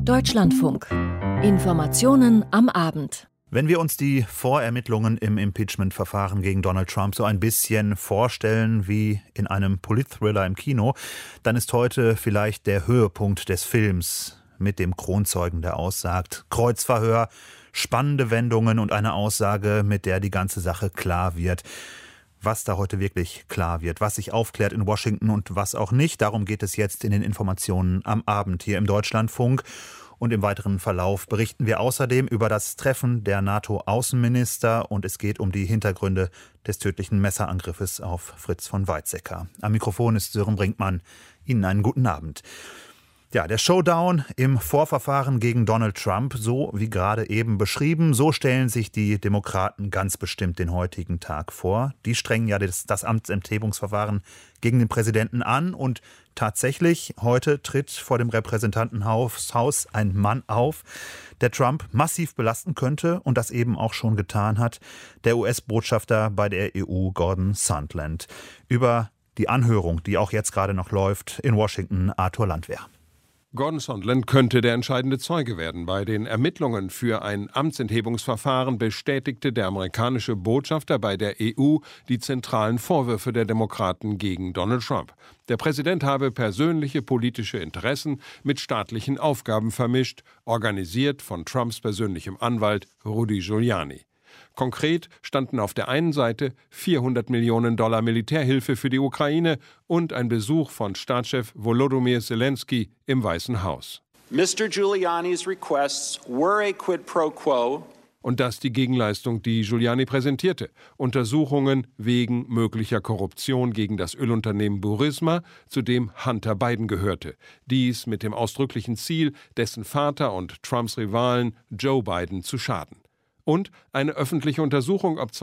Deutschlandfunk. Informationen am Abend. Wenn wir uns die Vorermittlungen im Impeachment-Verfahren gegen Donald Trump so ein bisschen vorstellen wie in einem Politthriller im Kino, dann ist heute vielleicht der Höhepunkt des Films mit dem Kronzeugen, der aussagt. Kreuzverhör, spannende Wendungen und eine Aussage, mit der die ganze Sache klar wird. Was da heute wirklich klar wird, was sich aufklärt in Washington und was auch nicht, darum geht es jetzt in den Informationen am Abend hier im Deutschlandfunk. Und im weiteren Verlauf berichten wir außerdem über das Treffen der NATO-Außenminister und es geht um die Hintergründe des tödlichen Messerangriffes auf Fritz von Weizsäcker. Am Mikrofon ist Sören Brinkmann. Ihnen einen guten Abend. Ja, der Showdown im Vorverfahren gegen Donald Trump, so wie gerade eben beschrieben, so stellen sich die Demokraten ganz bestimmt den heutigen Tag vor. Die strengen ja das Amtsenthebungsverfahren gegen den Präsidenten an und tatsächlich, heute tritt vor dem Repräsentantenhaus ein Mann auf, der Trump massiv belasten könnte und das eben auch schon getan hat, der US-Botschafter bei der EU, Gordon Sondland. Über die Anhörung, die auch jetzt gerade noch läuft, in Washington, Arthur Landwehr. Gordon Sondland könnte der entscheidende Zeuge werden. Bei den Ermittlungen für ein Amtsenthebungsverfahren bestätigte der amerikanische Botschafter bei der EU die zentralen Vorwürfe der Demokraten gegen Donald Trump. Der Präsident habe persönliche politische Interessen mit staatlichen Aufgaben vermischt, organisiert von Trumps persönlichem Anwalt Rudy Giuliani. Konkret standen auf der einen Seite $400 Millionen Militärhilfe für die Ukraine und ein Besuch von Staatschef Volodymyr Zelensky im Weißen Haus. Mr. Giuliani's requests were a quid pro quo. Und das die Gegenleistung, die Giuliani präsentierte. Untersuchungen wegen möglicher Korruption gegen das Ölunternehmen Burisma, zu dem Hunter Biden gehörte. Dies mit dem ausdrücklichen Ziel, dessen Vater und Trumps Rivalen Joe Biden zu schaden. Und eine öffentliche Untersuchung, ob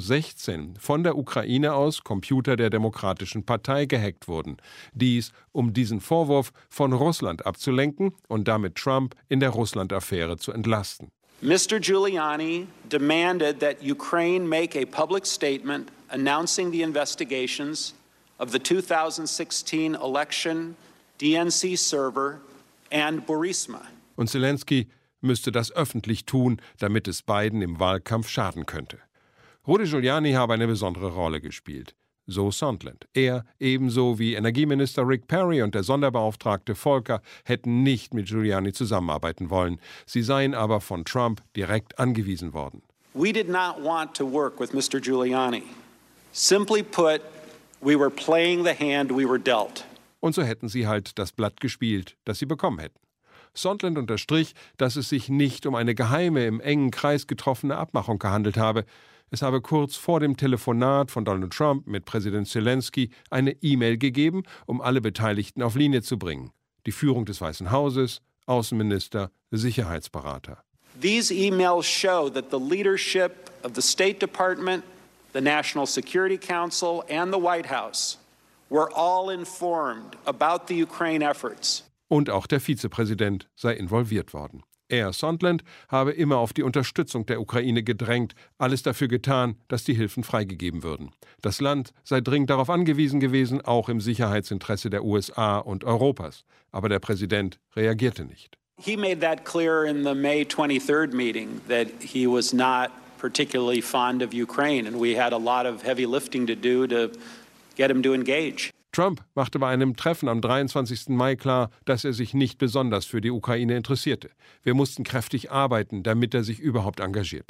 2016 von der Ukraine aus Computer der Demokratischen Partei gehackt wurden. Dies, um diesen Vorwurf von Russland abzulenken und damit Trump in der Russland-Affäre zu entlasten. Mr. Giuliani demanded that Ukraine make a public statement announcing the investigations of the 2016 election, DNC server and Burisma. Und Zelensky müsste das öffentlich tun, damit es Biden im Wahlkampf schaden könnte. Rudy Giuliani habe eine besondere Rolle gespielt. So Sondland. Er, ebenso wie Energieminister Rick Perry und der Sonderbeauftragte Volker, hätten nicht mit Giuliani zusammenarbeiten wollen. Sie seien aber von Trump direkt angewiesen worden. We did not want to work with Mr. Giuliani. Simply put, we were playing the hand we were dealt. Und so hätten sie halt das Blatt gespielt, das sie bekommen hätten. Sondland unterstrich, dass es sich nicht um eine geheime, im engen Kreis getroffene Abmachung gehandelt habe. Es habe kurz vor dem Telefonat von Donald Trump mit Präsident Zelensky eine E-Mail gegeben, um alle Beteiligten auf Linie zu bringen. Die Führung des Weißen Hauses, Außenminister, Sicherheitsberater. These emails show that the leadership of the State Department, the National Security Council and the White House were all informed about the Ukraine efforts. Und auch der Vizepräsident sei involviert worden. Er, Sondland, habe immer auf die Unterstützung der Ukraine gedrängt, alles dafür getan, dass die Hilfen freigegeben würden. Das Land sei dringend darauf angewiesen gewesen, auch im Sicherheitsinteresse der USA und Europas. Aber der Präsident reagierte nicht. He made that clear in the May 23rd meeting that he was not particularly fond of Ukraine and we had a lot of heavy lifting to do to get him to engage. Trump machte bei einem Treffen am 23. Mai klar, dass er sich nicht besonders für die Ukraine interessierte. Wir mussten kräftig arbeiten, damit er sich überhaupt engagierte.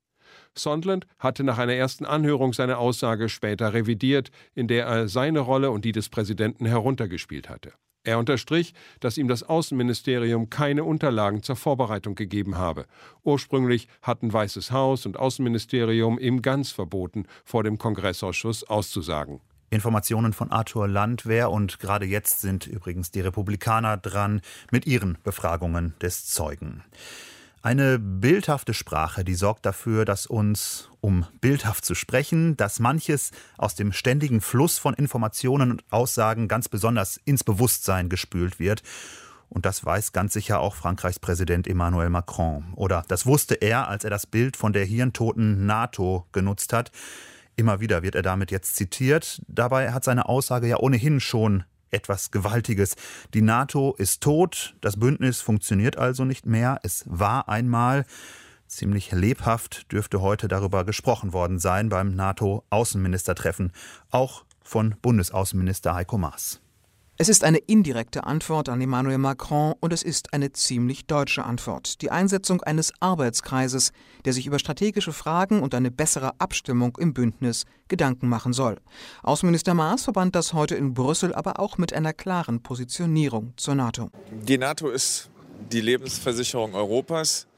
Sondland hatte nach einer ersten Anhörung seine Aussage später revidiert, in der er seine Rolle und die des Präsidenten heruntergespielt hatte. Er unterstrich, dass ihm das Außenministerium keine Unterlagen zur Vorbereitung gegeben habe. Ursprünglich hatten Weißes Haus und Außenministerium ihm ganz verboten, vor dem Kongressausschuss auszusagen. Informationen von Arthur Landwehr und gerade jetzt sind übrigens die Republikaner dran mit ihren Befragungen des Zeugen. Eine bildhafte Sprache, die sorgt dafür, dass uns, um bildhaft zu sprechen, dass manches aus dem ständigen Fluss von Informationen und Aussagen ganz besonders ins Bewusstsein gespült wird. Und das weiß ganz sicher auch Frankreichs Präsident Emmanuel Macron. Oder das wusste er, als er das Bild von der hirntoten NATO genutzt hat. Immer wieder wird er damit jetzt zitiert. Dabei hat seine Aussage ja ohnehin schon etwas Gewaltiges. Die NATO ist tot, das Bündnis funktioniert also nicht mehr. Es war einmal. Ziemlich lebhaft dürfte heute darüber gesprochen worden sein beim NATO-Außenministertreffen, auch von Bundesaußenminister Heiko Maas. Es ist eine indirekte Antwort an Emmanuel Macron und es ist eine ziemlich deutsche Antwort. Die Einsetzung eines Arbeitskreises, der sich über strategische Fragen und eine bessere Abstimmung im Bündnis Gedanken machen soll. Außenminister Maas verband das heute in Brüssel aber auch mit einer klaren Positionierung zur NATO. Die NATO ist die Lebensversicherung Europas.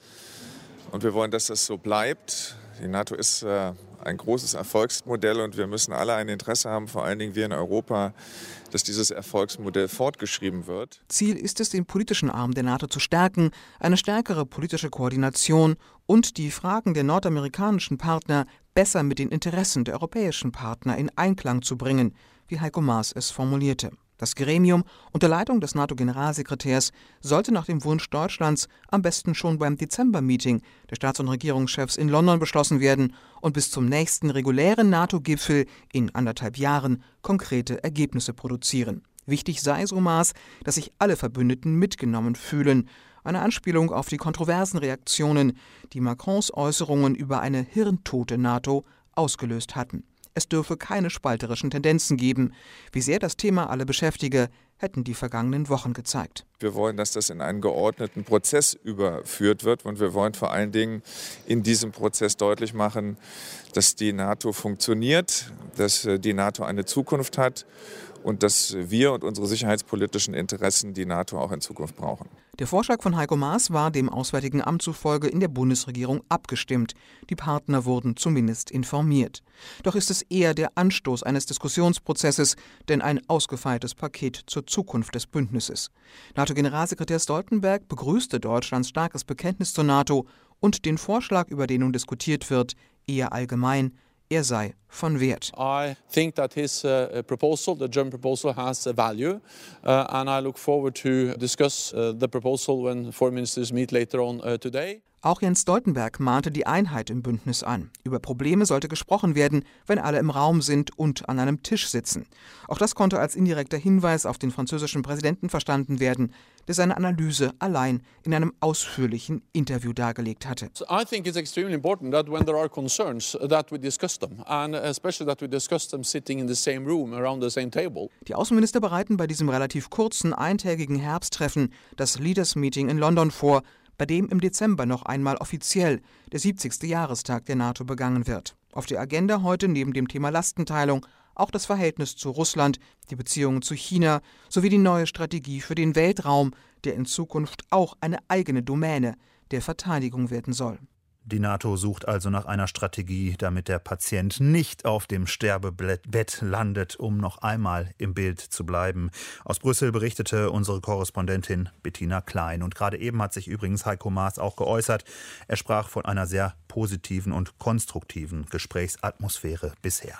Und wir wollen, dass das so bleibt. Die NATO ist ein großes Erfolgsmodell und wir müssen alle ein Interesse haben, vor allen Dingen wir in Europa, dass dieses Erfolgsmodell fortgeschrieben wird. Ziel ist es, den politischen Arm der NATO zu stärken, eine stärkere politische Koordination und die Fragen der nordamerikanischen Partner besser mit den Interessen der europäischen Partner in Einklang zu bringen, wie Heiko Maas es formulierte. Das Gremium unter Leitung des NATO-Generalsekretärs sollte nach dem Wunsch Deutschlands am besten schon beim Dezember-Meeting der Staats- und Regierungschefs in London beschlossen werden und bis zum nächsten regulären NATO-Gipfel in 1,5 Jahren konkrete Ergebnisse produzieren. Wichtig sei, so Maas, dass sich alle Verbündeten mitgenommen fühlen. Eine Anspielung auf die kontroversen Reaktionen, die Macrons Äußerungen über eine hirntote NATO ausgelöst hatten. Es dürfe keine spalterischen Tendenzen geben. Wie sehr das Thema alle beschäftige, hätten die vergangenen Wochen gezeigt. Wir wollen, dass das in einen geordneten Prozess überführt wird und wir wollen vor allen Dingen in diesem Prozess deutlich machen, dass die NATO funktioniert, dass die NATO eine Zukunft hat und dass wir und unsere sicherheitspolitischen Interessen die NATO auch in Zukunft brauchen. Der Vorschlag von Heiko Maas war dem Auswärtigen Amt zufolge in der Bundesregierung abgestimmt. Die Partner wurden zumindest informiert. Doch ist es eher der Anstoß eines Diskussionsprozesses, denn ein ausgefeiltes Paket zur Zukunft des Bündnisses. NATO-Generalsekretär Stoltenberg begrüßte Deutschlands starkes Bekenntnis zur NATO und den Vorschlag, über den nun diskutiert wird, eher allgemein. Er sei von Wert. I think that his proposal, the German proposal, has a value, and I look forward to discuss the proposal when foreign ministers meet later on today. Auch Jens Stoltenberg mahnte die Einheit im Bündnis an. Über Probleme sollte gesprochen werden, wenn alle im Raum sind und an einem Tisch sitzen. Auch das konnte als indirekter Hinweis auf den französischen Präsidenten verstanden werden, der seine Analyse allein in einem ausführlichen Interview dargelegt hatte. So I think it's extremely important that when there are concerns that we discuss them, and especially that we discuss them sitting in the same room around the same table. Die Außenminister bereiten bei diesem relativ kurzen eintägigen Herbsttreffen das Leaders Meeting in London vor, bei dem im Dezember noch einmal offiziell der 70. Jahrestag der NATO begangen wird. Auf der Agenda heute neben dem Thema Lastenteilung auch das Verhältnis zu Russland, die Beziehungen zu China sowie die neue Strategie für den Weltraum, der in Zukunft auch eine eigene Domäne der Verteidigung werden soll. Die NATO sucht also nach einer Strategie, damit der Patient nicht auf dem Sterbebett landet, um noch einmal im Bild zu bleiben. Aus Brüssel berichtete unsere Korrespondentin Bettina Klein. Und gerade eben hat sich übrigens Heiko Maas auch geäußert. Er sprach von einer sehr positiven und konstruktiven Gesprächsatmosphäre bisher.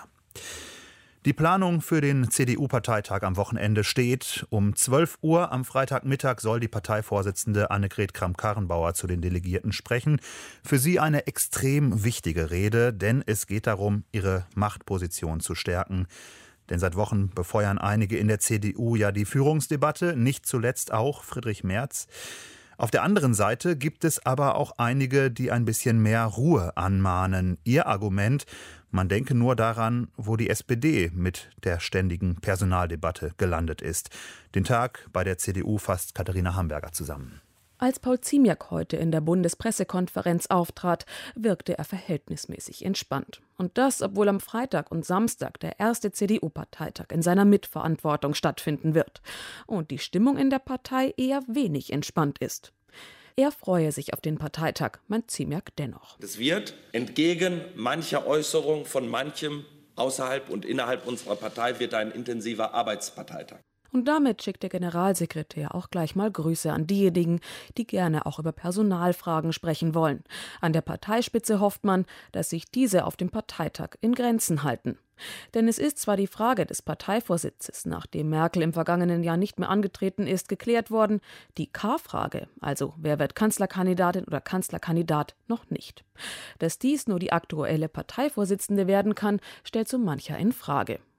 Die Planung für den CDU-Parteitag am Wochenende steht. Um 12 Uhr am Freitagmittag soll die Parteivorsitzende Annegret Kramp-Karrenbauer zu den Delegierten sprechen. Für sie eine extrem wichtige Rede, denn es geht darum, ihre Machtposition zu stärken. Denn seit Wochen befeuern einige in der CDU ja die Führungsdebatte, nicht zuletzt auch Friedrich Merz. Auf der anderen Seite gibt es aber auch einige, die ein bisschen mehr Ruhe anmahnen. Ihr Argument: Man denke nur daran, wo die SPD mit der ständigen Personaldebatte gelandet ist. Den Tag bei der CDU fasst Katharina Hamburger zusammen. Als Paul Ziemiak heute in der Bundespressekonferenz auftrat, wirkte er verhältnismäßig entspannt. Und das, obwohl am Freitag und Samstag der erste CDU-Parteitag in seiner Mitverantwortung stattfinden wird und die Stimmung in der Partei eher wenig entspannt ist. Er freue sich auf den Parteitag, meint Ziemiak dennoch. Es wird entgegen mancher Äußerung von manchem außerhalb und innerhalb unserer Partei wird ein intensiver Arbeitsparteitag. Und damit schickt der Generalsekretär auch gleich mal Grüße an diejenigen, die gerne auch über Personalfragen sprechen wollen. An der Parteispitze hofft man, dass sich diese auf dem Parteitag in Grenzen halten. Denn es ist zwar die Frage des Parteivorsitzes, nachdem Merkel im vergangenen Jahr nicht mehr angetreten ist, geklärt worden, die K-Frage, also wer wird Kanzlerkandidatin oder Kanzlerkandidat, noch nicht. Dass dies nur die aktuelle Parteivorsitzende werden kann, stellt so mancher in Frage.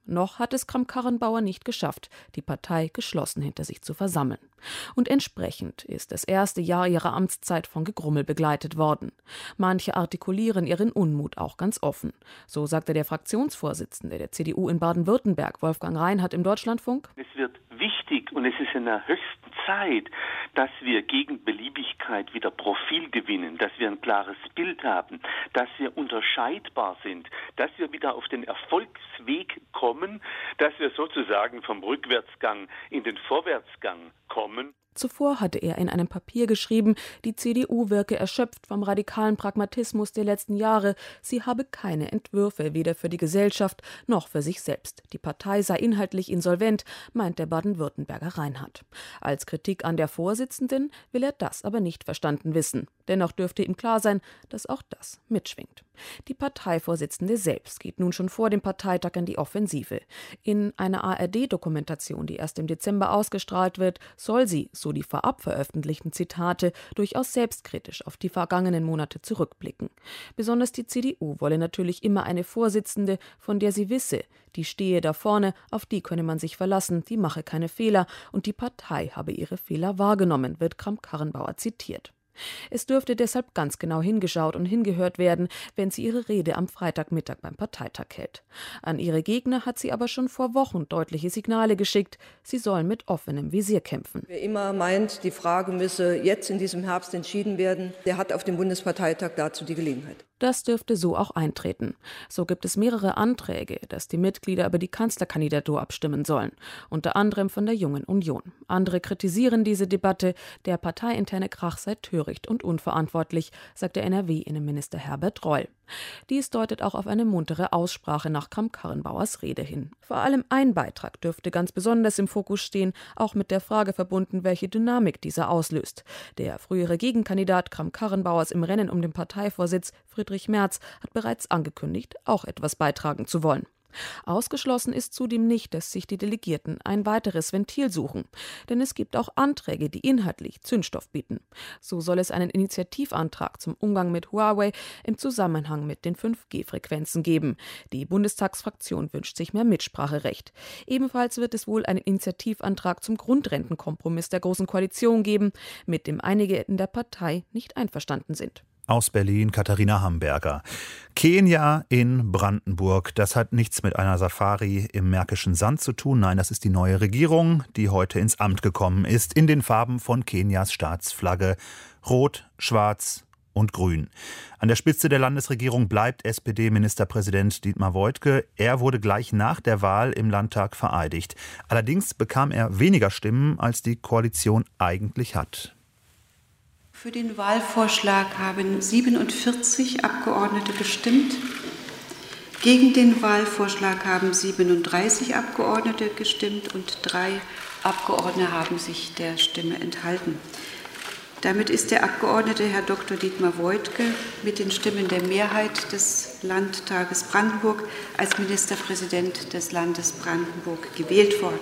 Noch hat es Kramp-Karrenbauer nicht geschafft, die Partei geschlossen hinter sich zu versammeln. Und entsprechend ist das erste Jahr ihrer Amtszeit von Gegrummel begleitet worden. Manche artikulieren ihren Unmut auch ganz offen. So sagte der Fraktionsvorsitzende der CDU in Baden-Württemberg, Wolfgang Reinhardt, im Deutschlandfunk: Es wird wichtig und es ist in der höchsten Zeit, dass wir gegen Beliebigkeit wieder Profil gewinnen, dass wir ein klares Bild haben, dass wir unterscheidbar sind, dass wir wieder auf den Erfolgsweg kommen, dass wir sozusagen vom Rückwärtsgang in den Vorwärtsgang kommen. Zuvor hatte er in einem Papier geschrieben, die CDU wirke erschöpft vom radikalen Pragmatismus der letzten Jahre. Sie habe keine Entwürfe, weder für die Gesellschaft noch für sich selbst. Die Partei sei inhaltlich insolvent, meint der Baden-Württemberger Reinhardt. Als Kritik an der Vorsitzenden will er das aber nicht verstanden wissen. Dennoch dürfte ihm klar sein, dass auch das mitschwingt. Die Parteivorsitzende selbst geht nun schon vor dem Parteitag in die Offensive. In einer ARD-Dokumentation, die erst im Dezember ausgestrahlt wird, soll sie, so die vorab veröffentlichten Zitate, durchaus selbstkritisch auf die vergangenen Monate zurückblicken. Besonders die CDU wolle natürlich immer eine Vorsitzende, von der sie wisse, die stehe da vorne, auf die könne man sich verlassen, die mache keine Fehler und die Partei habe ihre Fehler wahrgenommen, wird Kramp-Karrenbauer zitiert. Es dürfte deshalb ganz genau hingeschaut und hingehört werden, wenn sie ihre Rede am Freitagmittag beim Parteitag hält. An ihre Gegner hat sie aber schon vor Wochen deutliche Signale geschickt, sie sollen mit offenem Visier kämpfen. Wer immer meint, die Frage müsse jetzt in diesem Herbst entschieden werden, der hat auf dem Bundesparteitag dazu die Gelegenheit. Das dürfte so auch eintreten. So gibt es mehrere Anträge, dass die Mitglieder über die Kanzlerkandidatur abstimmen sollen, unter anderem von der Jungen Union. Andere kritisieren diese Debatte, der parteiinterne Krach sei töricht und unverantwortlich, sagt der NRW-Innenminister Herbert Reul. Dies deutet auch auf eine muntere Aussprache nach Kramp-Karrenbauers Rede hin. Vor allem ein Beitrag dürfte ganz besonders im Fokus stehen, auch mit der Frage verbunden, welche Dynamik dieser auslöst. Der frühere Gegenkandidat Kramp-Karrenbauers im Rennen um den Parteivorsitz, Friedrich Merz, hat bereits angekündigt, auch etwas beitragen zu wollen. Ausgeschlossen ist zudem nicht, dass sich die Delegierten ein weiteres Ventil suchen. Denn es gibt auch Anträge, die inhaltlich Zündstoff bieten. So soll es einen Initiativantrag zum Umgang mit Huawei im Zusammenhang mit den 5G-Frequenzen geben. Die Bundestagsfraktion wünscht sich mehr Mitspracherecht. Ebenfalls wird es wohl einen Initiativantrag zum Grundrentenkompromiss der Großen Koalition geben, mit dem einige in der Partei nicht einverstanden sind. Aus Berlin Katharina Hamburger. Kenia in Brandenburg, das hat nichts mit einer Safari im Märkischen Sand zu tun. Nein, das ist die neue Regierung, die heute ins Amt gekommen ist, in den Farben von Kenias Staatsflagge. Rot, Schwarz und Grün. An der Spitze der Landesregierung bleibt SPD-Ministerpräsident Dietmar Woidke. Er wurde gleich nach der Wahl im Landtag vereidigt. Allerdings bekam er weniger Stimmen, als die Koalition eigentlich hat. Für den Wahlvorschlag haben 47 Abgeordnete gestimmt. Gegen den Wahlvorschlag haben 37 Abgeordnete gestimmt und 3 Abgeordnete haben sich der Stimme enthalten. Damit ist der Abgeordnete Herr Dr. Dietmar Woidke mit den Stimmen der Mehrheit des Landtages Brandenburg als Ministerpräsident des Landes Brandenburg gewählt worden.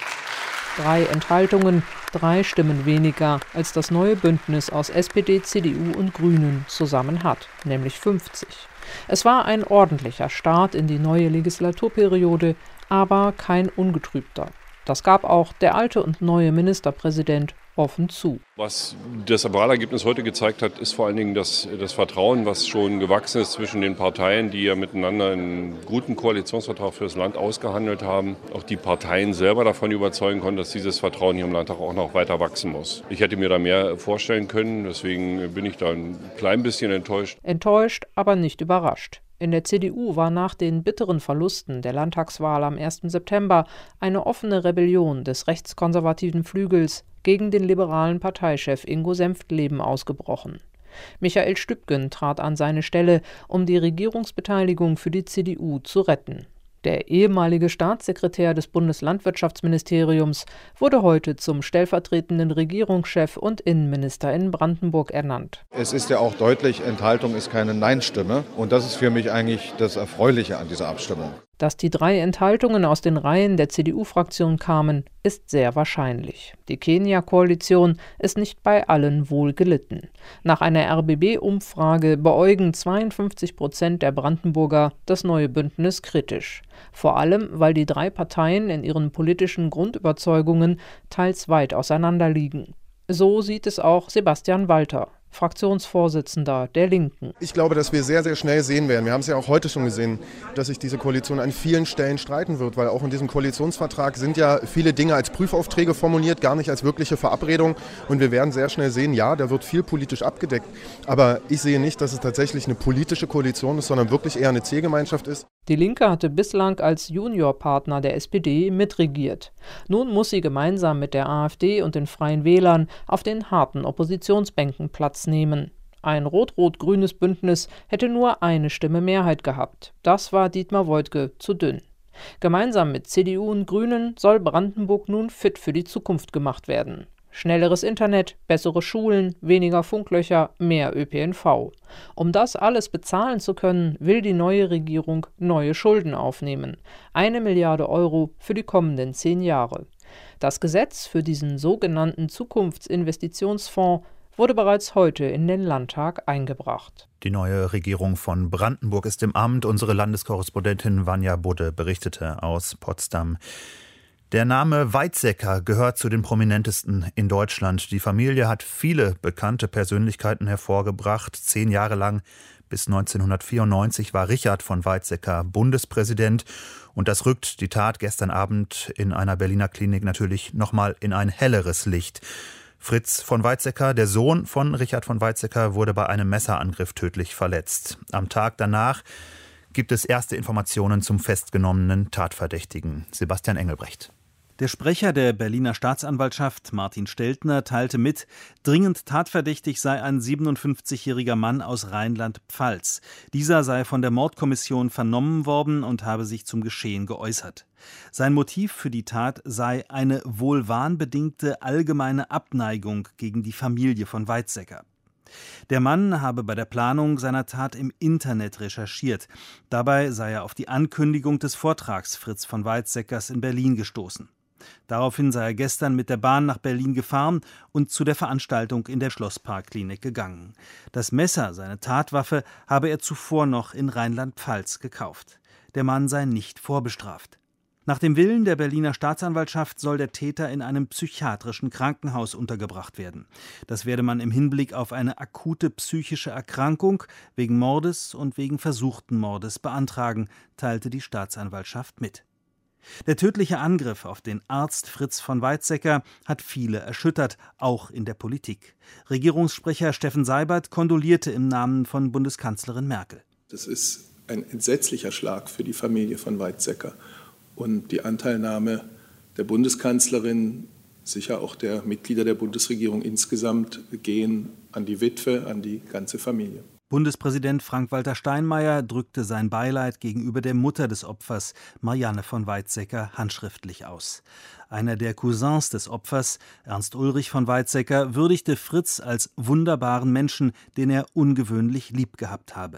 3 Enthaltungen, 3 Stimmen weniger, als das neue Bündnis aus SPD, CDU und Grünen zusammen hat, nämlich 50. Es war ein ordentlicher Start in die neue Legislaturperiode, aber kein ungetrübter. Das gab auch der alte und neue Ministerpräsident offen zu. Was das Wahlergebnis heute gezeigt hat, ist vor allen Dingen das Vertrauen, was schon gewachsen ist zwischen den Parteien, die ja miteinander einen guten Koalitionsvertrag für das Land ausgehandelt haben. Auch die Parteien selber davon überzeugen konnten, dass dieses Vertrauen hier im Landtag auch noch weiter wachsen muss. Ich hätte mir da mehr vorstellen können, deswegen bin ich da ein klein bisschen enttäuscht. Enttäuscht, aber nicht überrascht. In der CDU war nach den bitteren Verlusten der Landtagswahl am 1. September eine offene Rebellion des rechtskonservativen Flügels gegen den liberalen Parteichef Ingo Senftleben ausgebrochen. Michael Stübgen trat an seine Stelle, um die Regierungsbeteiligung für die CDU zu retten. Der ehemalige Staatssekretär des Bundeslandwirtschaftsministeriums wurde heute zum stellvertretenden Regierungschef und Innenminister in Brandenburg ernannt. Es ist ja auch deutlich, Enthaltung ist keine Nein-Stimme. Und das ist für mich eigentlich das Erfreuliche an dieser Abstimmung. Dass die 3 Enthaltungen aus den Reihen der CDU-Fraktion kamen, ist sehr wahrscheinlich. Die Kenia-Koalition ist nicht bei allen wohl gelitten. Nach einer RBB-Umfrage beäugen 52% der Brandenburger das neue Bündnis kritisch. Vor allem, weil die 3 Parteien in ihren politischen Grundüberzeugungen teils weit auseinanderliegen. So sieht es auch Sebastian Walter, Fraktionsvorsitzender der Linken. Ich glaube, dass wir sehr, sehr schnell sehen werden. Wir haben es ja auch heute schon gesehen, dass sich diese Koalition an vielen Stellen streiten wird, weil auch in diesem Koalitionsvertrag sind ja viele Dinge als Prüfaufträge formuliert, gar nicht als wirkliche Verabredung. Und wir werden sehr schnell sehen, ja, da wird viel politisch abgedeckt. Aber ich sehe nicht, dass es tatsächlich eine politische Koalition ist, sondern wirklich eher eine Zielgemeinschaft ist. Die Linke hatte bislang als Juniorpartner der SPD mitregiert. Nun muss sie gemeinsam mit der AfD und den Freien Wählern auf den harten Oppositionsbänken Platz nehmen. Ein rot-rot-grünes Bündnis hätte nur eine Stimme Mehrheit gehabt. Das war Dietmar Woidke zu dünn. Gemeinsam mit CDU und Grünen soll Brandenburg nun fit für die Zukunft gemacht werden. Schnelleres Internet, bessere Schulen, weniger Funklöcher, mehr ÖPNV. Um das alles bezahlen zu können, will die neue Regierung neue Schulden aufnehmen. 1 Milliarde Euro für die kommenden 10 Jahre. Das Gesetz für diesen sogenannten Zukunftsinvestitionsfonds wurde bereits heute in den Landtag eingebracht. Die neue Regierung von Brandenburg ist im Amt. Unsere Landeskorrespondentin Vanja Budde berichtete aus Potsdam. Der Name Weizsäcker gehört zu den prominentesten in Deutschland. Die Familie hat viele bekannte Persönlichkeiten hervorgebracht. 10 Jahre lang, bis 1994, war Richard von Weizsäcker Bundespräsident. Und das rückt die Tat gestern Abend in einer Berliner Klinik natürlich nochmal in ein helleres Licht. Fritz von Weizsäcker, der Sohn von Richard von Weizsäcker, wurde bei einem Messerangriff tödlich verletzt. Am Tag danach gibt es erste Informationen zum festgenommenen Tatverdächtigen. Sebastian Engelbrecht. Der Sprecher der Berliner Staatsanwaltschaft, Martin Steltner, teilte mit, dringend tatverdächtig sei ein 57-jähriger Mann aus Rheinland-Pfalz. Dieser sei von der Mordkommission vernommen worden und habe sich zum Geschehen geäußert. Sein Motiv für die Tat sei eine wohl wahnbedingte allgemeine Abneigung gegen die Familie von Weizsäcker. Der Mann habe bei der Planung seiner Tat im Internet recherchiert. Dabei sei er auf die Ankündigung des Vortrags Fritz von Weizsäckers in Berlin gestoßen. Daraufhin sei er gestern mit der Bahn nach Berlin gefahren und zu der Veranstaltung in der Schlossparkklinik gegangen. Das Messer, seine Tatwaffe, habe er zuvor noch in Rheinland-Pfalz gekauft. Der Mann sei nicht vorbestraft. Nach dem Willen der Berliner Staatsanwaltschaft soll der Täter in einem psychiatrischen Krankenhaus untergebracht werden. Das werde man im Hinblick auf eine akute psychische Erkrankung wegen Mordes und wegen versuchten Mordes beantragen, teilte die Staatsanwaltschaft mit. Der tödliche Angriff auf den Arzt Fritz von Weizsäcker hat viele erschüttert, auch in der Politik. Regierungssprecher Steffen Seibert kondolierte im Namen von Bundeskanzlerin Merkel. Das ist ein entsetzlicher Schlag für die Familie von Weizsäcker. Und die Anteilnahme der Bundeskanzlerin, sicher auch der Mitglieder der Bundesregierung insgesamt, gehen an die Witwe, an die ganze Familie. Bundespräsident Frank-Walter Steinmeier drückte sein Beileid gegenüber der Mutter des Opfers, Marianne von Weizsäcker, handschriftlich aus. Einer der Cousins des Opfers, Ernst Ulrich von Weizsäcker, würdigte Fritz als wunderbaren Menschen, den er ungewöhnlich lieb gehabt habe.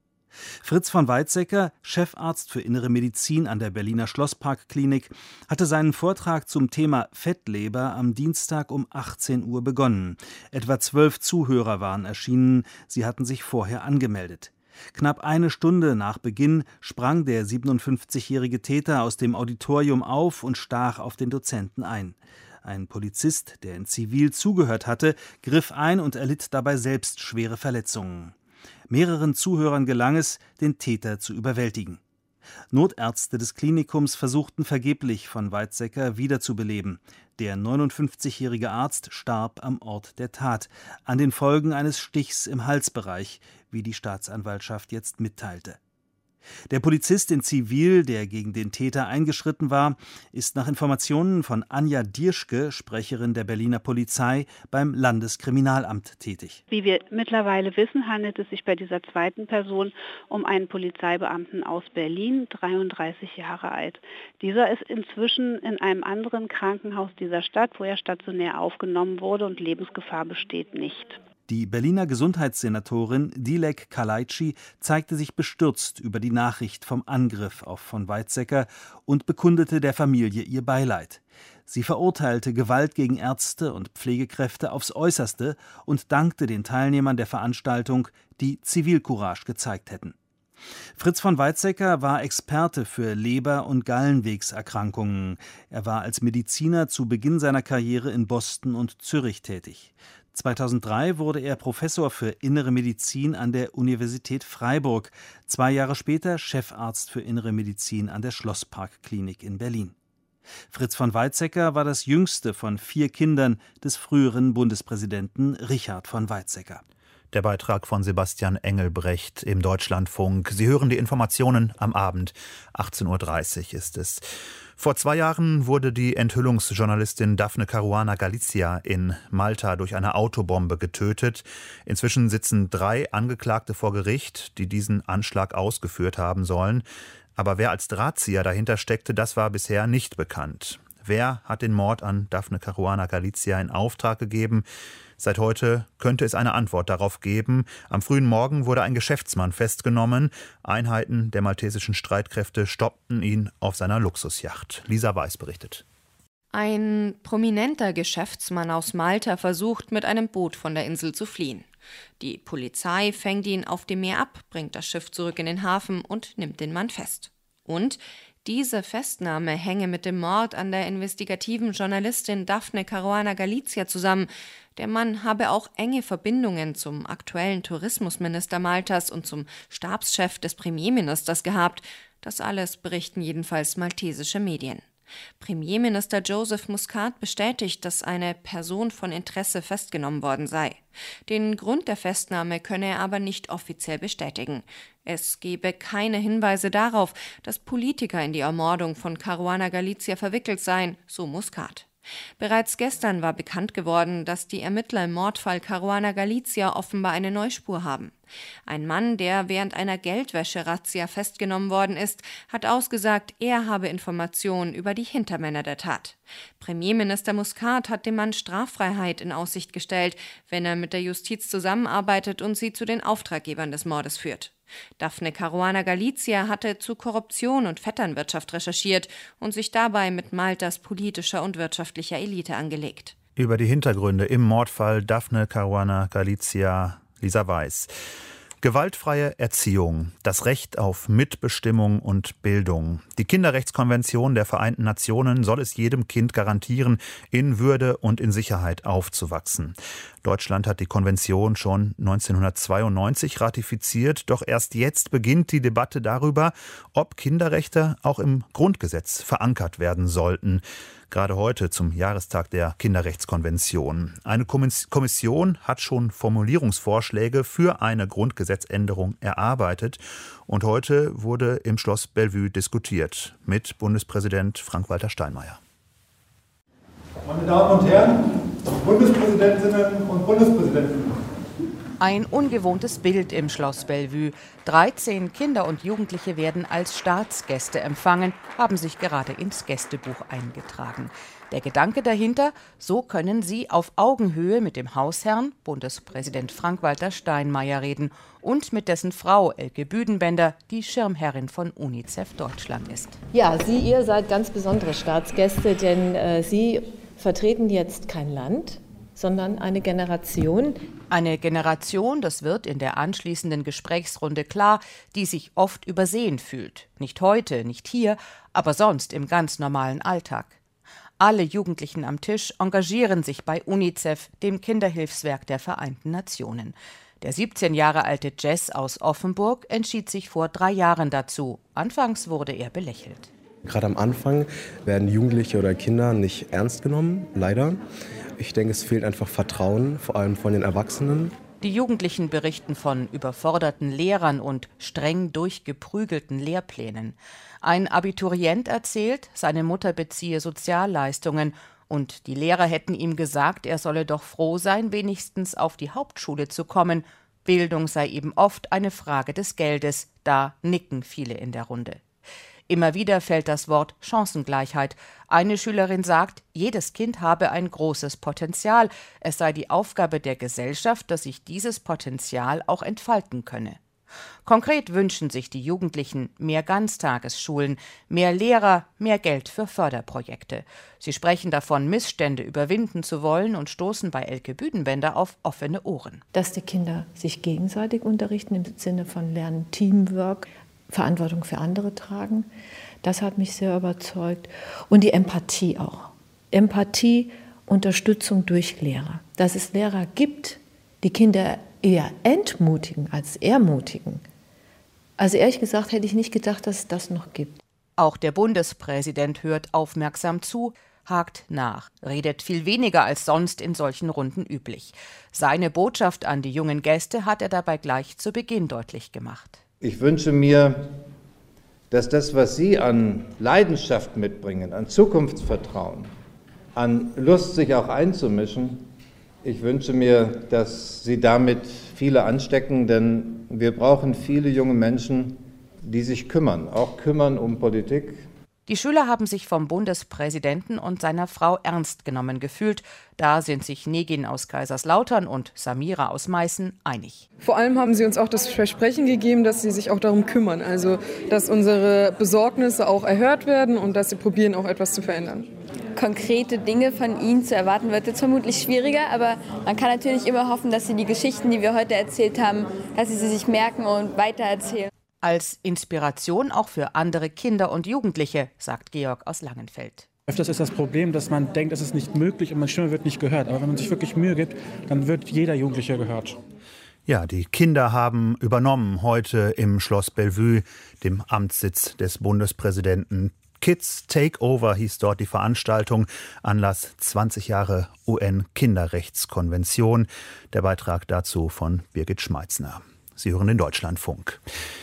Fritz von Weizsäcker, Chefarzt für Innere Medizin an der Berliner Schlossparkklinik, hatte seinen Vortrag zum Thema Fettleber am Dienstag um 18 Uhr begonnen. Etwa 12 Zuhörer waren erschienen, sie hatten sich vorher angemeldet. Knapp eine Stunde nach Beginn sprang der 57-jährige Täter aus dem Auditorium auf und stach auf den Dozenten ein. Ein Polizist, der in Zivil zugehört hatte, griff ein und erlitt dabei selbst schwere Verletzungen. Mehreren Zuhörern gelang es, den Täter zu überwältigen. Notärzte des Klinikums versuchten vergeblich, von Weizsäcker wiederzubeleben. Der 59-jährige Arzt starb am Ort der Tat, an den Folgen eines Stichs im Halsbereich, wie die Staatsanwaltschaft jetzt mitteilte. Der Polizist in Zivil, der gegen den Täter eingeschritten war, ist nach Informationen von Anja Dierschke, Sprecherin der Berliner Polizei, beim Landeskriminalamt tätig. Wie wir mittlerweile wissen, handelt es sich bei dieser zweiten Person um einen Polizeibeamten aus Berlin, 33 Jahre alt. Dieser ist inzwischen in einem anderen Krankenhaus dieser Stadt, wo er stationär aufgenommen wurde, und Lebensgefahr besteht nicht. Die Berliner Gesundheitssenatorin Dilek Kalaitschi zeigte sich bestürzt über die Nachricht vom Angriff auf von Weizsäcker und bekundete der Familie ihr Beileid. Sie verurteilte Gewalt gegen Ärzte und Pflegekräfte aufs Äußerste und dankte den Teilnehmern der Veranstaltung, die Zivilcourage gezeigt hätten. Fritz von Weizsäcker war Experte für Leber- und Gallenwegserkrankungen. Er war als Mediziner zu Beginn seiner Karriere in Boston und Zürich tätig. 2003 wurde er Professor für Innere Medizin an der Universität Freiburg, 2 Jahre später Chefarzt für Innere Medizin an der Schlossparkklinik in Berlin. Fritz von Weizsäcker war das jüngste von 4 Kindern des früheren Bundespräsidenten Richard von Weizsäcker. Der Beitrag von Sebastian Engelbrecht im Deutschlandfunk. Sie hören die Informationen am Abend. 18:30 Uhr ist es. Vor 2 Jahren wurde die Enthüllungsjournalistin Daphne Caruana Galizia in Malta durch eine Autobombe getötet. Inzwischen sitzen 3 Angeklagte vor Gericht, die diesen Anschlag ausgeführt haben sollen. Aber wer als Drahtzieher dahinter steckte, das war bisher nicht bekannt. Wer hat den Mord an Daphne Caruana Galizia in Auftrag gegeben? Seit heute könnte es eine Antwort darauf geben. Am frühen Morgen wurde ein Geschäftsmann festgenommen. Einheiten der maltesischen Streitkräfte stoppten ihn auf seiner Luxusjacht. Lisa Weiß berichtet. Ein prominenter Geschäftsmann aus Malta versucht, mit einem Boot von der Insel zu fliehen. Die Polizei fängt ihn auf dem Meer ab, bringt das Schiff zurück in den Hafen und nimmt den Mann fest. Und diese Festnahme hänge mit dem Mord an der investigativen Journalistin Daphne Caruana Galizia zusammen. Der Mann habe auch enge Verbindungen zum aktuellen Tourismusminister Maltas und zum Stabschef des Premierministers gehabt. Das alles berichten jedenfalls maltesische Medien. Premierminister Joseph Muscat bestätigt, dass eine Person von Interesse festgenommen worden sei. Den Grund der Festnahme könne er aber nicht offiziell bestätigen. Es gebe keine Hinweise darauf, dass Politiker in die Ermordung von Caruana Galizia verwickelt seien, so Muscat. Bereits gestern war bekannt geworden, dass die Ermittler im Mordfall Caruana Galizia offenbar eine Neuspur haben. Ein Mann, der während einer Geldwäsche-Razzia festgenommen worden ist, hat ausgesagt, er habe Informationen über die Hintermänner der Tat. Premierminister Muscat hat dem Mann Straffreiheit in Aussicht gestellt, wenn er mit der Justiz zusammenarbeitet und sie zu den Auftraggebern des Mordes führt. Daphne Caruana Galizia hatte zu Korruption und Vetternwirtschaft recherchiert und sich dabei mit Maltas politischer und wirtschaftlicher Elite angelegt. Über die Hintergründe im Mordfall Daphne Caruana Galizia, Lisa Weiß. Gewaltfreie Erziehung, das Recht auf Mitbestimmung und Bildung. Die Kinderrechtskonvention der Vereinten Nationen soll es jedem Kind garantieren, in Würde und in Sicherheit aufzuwachsen. Deutschland hat die Konvention schon 1992 ratifiziert, doch erst jetzt beginnt die Debatte darüber, ob Kinderrechte auch im Grundgesetz verankert werden sollten. Gerade heute zum Jahrestag der Kinderrechtskonvention. Eine Kommission hat schon Formulierungsvorschläge für eine Grundgesetzänderung erarbeitet. Und heute wurde im Schloss Bellevue diskutiert mit Bundespräsident Frank-Walter Steinmeier. Meine Damen und Herren, Bundespräsidentinnen und Bundespräsidenten. Ein ungewohntes Bild im Schloss Bellevue. 13 Kinder und Jugendliche werden als Staatsgäste empfangen, haben sich gerade ins Gästebuch eingetragen. Der Gedanke dahinter, so können sie auf Augenhöhe mit dem Hausherrn, Bundespräsident Frank-Walter Steinmeier, reden und mit dessen Frau Elke Büdenbender, die Schirmherrin von UNICEF Deutschland ist. Ja, ihr seid ganz besondere Staatsgäste, denn Sie vertreten jetzt kein Land, sondern eine Generation. Eine Generation, das wird in der anschließenden Gesprächsrunde klar, die sich oft übersehen fühlt. Nicht heute, nicht hier, aber sonst im ganz normalen Alltag. Alle Jugendlichen am Tisch engagieren sich bei UNICEF, dem Kinderhilfswerk der Vereinten Nationen. Der 17 Jahre alte Jess aus Offenburg entschied sich vor 3 Jahren dazu. Anfangs wurde er belächelt. Gerade am Anfang werden Jugendliche oder Kinder nicht ernst genommen, leider. Ich denke, es fehlt einfach Vertrauen, vor allem von den Erwachsenen. Die Jugendlichen berichten von überforderten Lehrern und streng durchgeprügelten Lehrplänen. Ein Abiturient erzählt, seine Mutter beziehe Sozialleistungen und die Lehrer hätten ihm gesagt, er solle doch froh sein, wenigstens auf die Hauptschule zu kommen. Bildung sei eben oft eine Frage des Geldes, da nicken viele in der Runde. Immer wieder fällt das Wort Chancengleichheit. Eine Schülerin sagt, jedes Kind habe ein großes Potenzial. Es sei die Aufgabe der Gesellschaft, dass sich dieses Potenzial auch entfalten könne. Konkret wünschen sich die Jugendlichen mehr Ganztagesschulen, mehr Lehrer, mehr Geld für Förderprojekte. Sie sprechen davon, Missstände überwinden zu wollen und stoßen bei Elke Büdenbender auf offene Ohren. Dass die Kinder sich gegenseitig unterrichten im Sinne von Lernen, Teamwork, Verantwortung für andere tragen, das hat mich sehr überzeugt. Und die Empathie auch. Empathie, Unterstützung durch Lehrer. Dass es Lehrer gibt, die Kinder eher entmutigen als ermutigen. Also ehrlich gesagt hätte ich nicht gedacht, dass es das noch gibt. Auch der Bundespräsident hört aufmerksam zu, hakt nach, redet viel weniger als sonst in solchen Runden üblich. Seine Botschaft an die jungen Gäste hat er dabei gleich zu Beginn deutlich gemacht. Ich wünsche mir, dass das, was Sie an Leidenschaft mitbringen, an Zukunftsvertrauen, an Lust, sich auch einzumischen, ich wünsche mir, dass Sie damit viele anstecken, denn wir brauchen viele junge Menschen, die sich kümmern, auch kümmern um Politik. Die Schüler haben sich vom Bundespräsidenten und seiner Frau ernst genommen gefühlt. Da sind sich Negin aus Kaiserslautern und Samira aus Meißen einig. Vor allem haben sie uns auch das Versprechen gegeben, dass sie sich auch darum kümmern. Also, dass unsere Besorgnisse auch erhört werden und dass sie probieren, auch etwas zu verändern. Konkrete Dinge von ihnen zu erwarten, wird jetzt vermutlich schwieriger, aber man kann natürlich immer hoffen, dass sie die Geschichten, die wir heute erzählt haben, dass sie sich merken und weitererzählen. Als Inspiration auch für andere Kinder und Jugendliche, sagt Georg aus Langenfeld. Öfters ist das Problem, dass man denkt, es ist nicht möglich und meine Stimme wird nicht gehört. Aber wenn man sich wirklich Mühe gibt, dann wird jeder Jugendliche gehört. Ja, die Kinder haben übernommen heute im Schloss Bellevue, dem Amtssitz des Bundespräsidenten. Kids Takeover hieß dort die Veranstaltung, Anlass 20 Jahre UN-Kinderrechtskonvention. Der Beitrag dazu von Birgit Schmeitzner. Sie hören den Deutschlandfunk.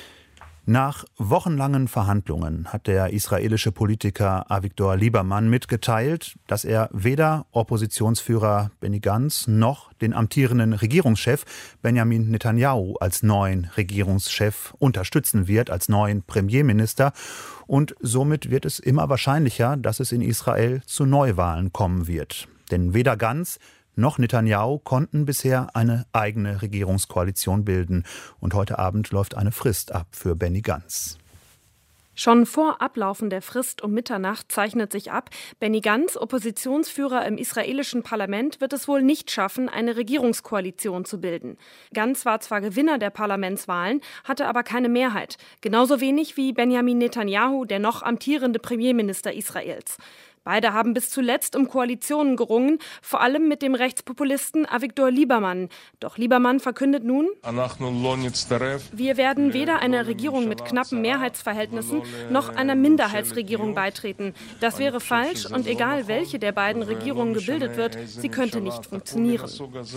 Nach wochenlangen Verhandlungen hat der israelische Politiker Avigdor Lieberman mitgeteilt, dass er weder Oppositionsführer Benny Gantz noch den amtierenden Regierungschef Benjamin Netanyahu als neuen Regierungschef unterstützen wird, als neuen Premierminister. Und somit wird es immer wahrscheinlicher, dass es in Israel zu Neuwahlen kommen wird. Denn weder Gantz noch Netanyahu konnten bisher eine eigene Regierungskoalition bilden. Und heute Abend läuft eine Frist ab für Benny Gantz. Schon vor Ablaufen der Frist um Mitternacht zeichnet sich ab, Benny Gantz, Oppositionsführer im israelischen Parlament, wird es wohl nicht schaffen, eine Regierungskoalition zu bilden. Gantz war zwar Gewinner der Parlamentswahlen, hatte aber keine Mehrheit. Genauso wenig wie Benjamin Netanyahu, der noch amtierende Premierminister Israels. Beide haben bis zuletzt um Koalitionen gerungen, vor allem mit dem Rechtspopulisten Avigdor Lieberman. Doch Lieberman verkündet nun: Wir werden weder einer Regierung mit knappen Mehrheitsverhältnissen noch einer Minderheitsregierung beitreten. Das wäre falsch und egal welche der beiden Regierungen gebildet wird, sie könnte nicht funktionieren.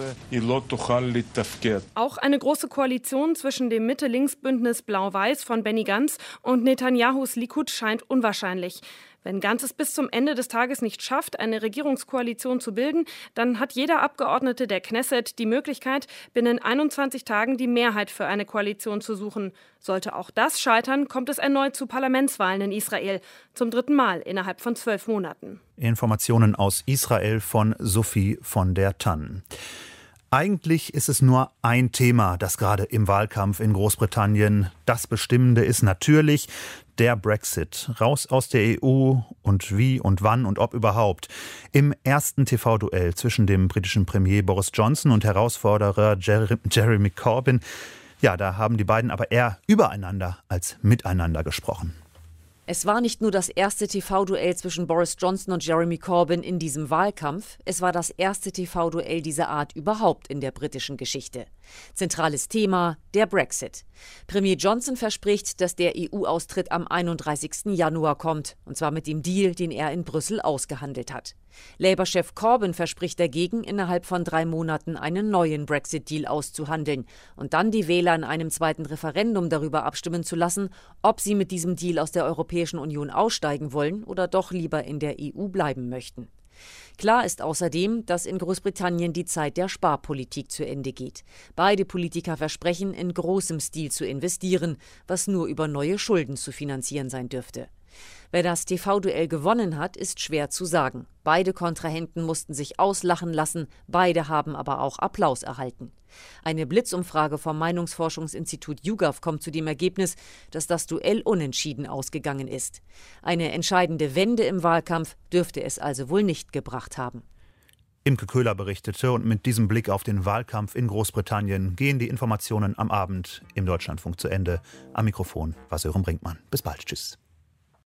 Auch eine große Koalition zwischen dem Mitte-Links-Bündnis Blau-Weiß von Benny Gantz und Netanyahus Likud scheint unwahrscheinlich. Wenn Gantz es bis zum Ende des Tages nicht schafft, eine Regierungskoalition zu bilden, dann hat jeder Abgeordnete der Knesset die Möglichkeit, binnen 21 Tagen die Mehrheit für eine Koalition zu suchen. Sollte auch das scheitern, kommt es erneut zu Parlamentswahlen in Israel. Zum 3. Mal innerhalb von 12 Monaten. Informationen aus Israel von Sophie von der Tann. Eigentlich ist es nur ein Thema, das gerade im Wahlkampf in Großbritannien das Bestimmende ist. Natürlich der Brexit. Raus aus der EU und wie und wann und ob überhaupt. Im ersten TV-Duell zwischen dem britischen Premier Boris Johnson und Herausforderer Jeremy Corbyn, ja, da haben die beiden aber eher übereinander als miteinander gesprochen. Es war nicht nur das erste TV-Duell zwischen Boris Johnson und Jeremy Corbyn in diesem Wahlkampf, es war das erste TV-Duell dieser Art überhaupt in der britischen Geschichte. Zentrales Thema: der Brexit. Premier Johnson verspricht, dass der EU-Austritt am 31. Januar kommt, und zwar mit dem Deal, den er in Brüssel ausgehandelt hat. Labour-Chef Corbyn verspricht dagegen, innerhalb von 3 Monaten einen neuen Brexit-Deal auszuhandeln und dann die Wähler in einem zweiten Referendum darüber abstimmen zu lassen, ob sie mit diesem Deal aus der Europäischen Union aussteigen wollen oder doch lieber in der EU bleiben möchten. Klar ist außerdem, dass in Großbritannien die Zeit der Sparpolitik zu Ende geht. Beide Politiker versprechen, in großem Stil zu investieren, was nur über neue Schulden zu finanzieren sein dürfte. Wer das TV-Duell gewonnen hat, ist schwer zu sagen. Beide Kontrahenten mussten sich auslachen lassen, beide haben aber auch Applaus erhalten. Eine Blitzumfrage vom Meinungsforschungsinstitut YouGov kommt zu dem Ergebnis, dass das Duell unentschieden ausgegangen ist. Eine entscheidende Wende im Wahlkampf dürfte es also wohl nicht gebracht haben. Imke Köhler berichtete, und mit diesem Blick auf den Wahlkampf in Großbritannien gehen die Informationen am Abend im Deutschlandfunk zu Ende. Am Mikrofon war Sören Brinkmann. Bis bald. Tschüss.